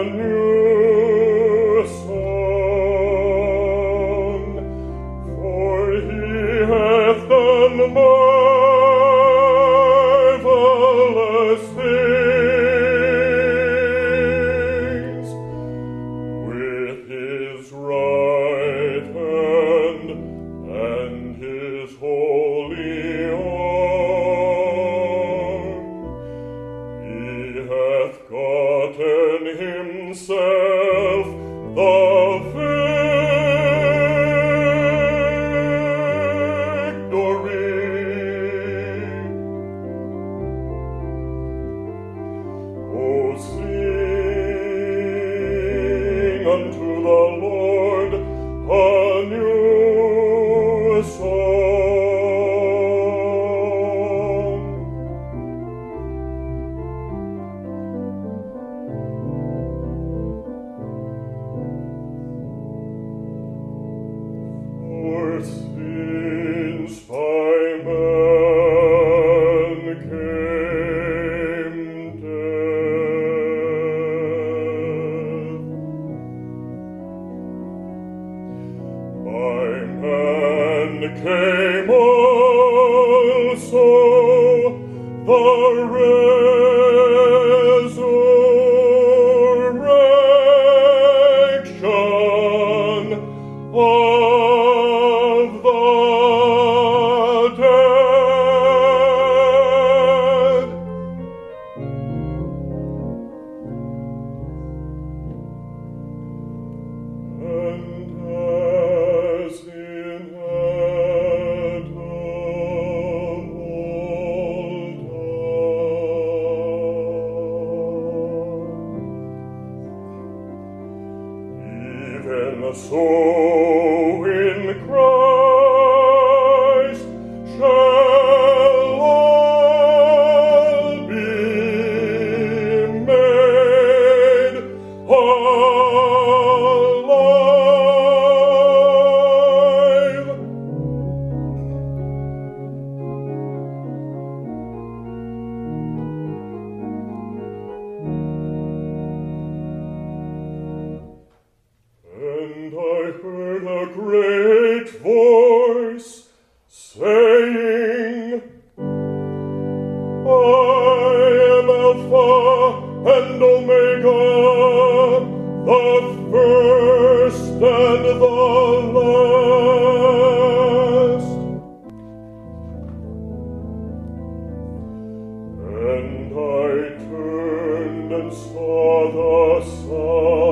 new song, for he hath done marvelous things with his right hand and his holy arm. He hath gotten himself the victory. Oh, sing unto the Lord a new song. For since by man came death, by man came also the resurrection of the dead. And as in Adam all died, even so in Christ shall all be made alive. And I heard a great voice saying, I am Alpha and Omega, the first and the last. And I turned and saw the sun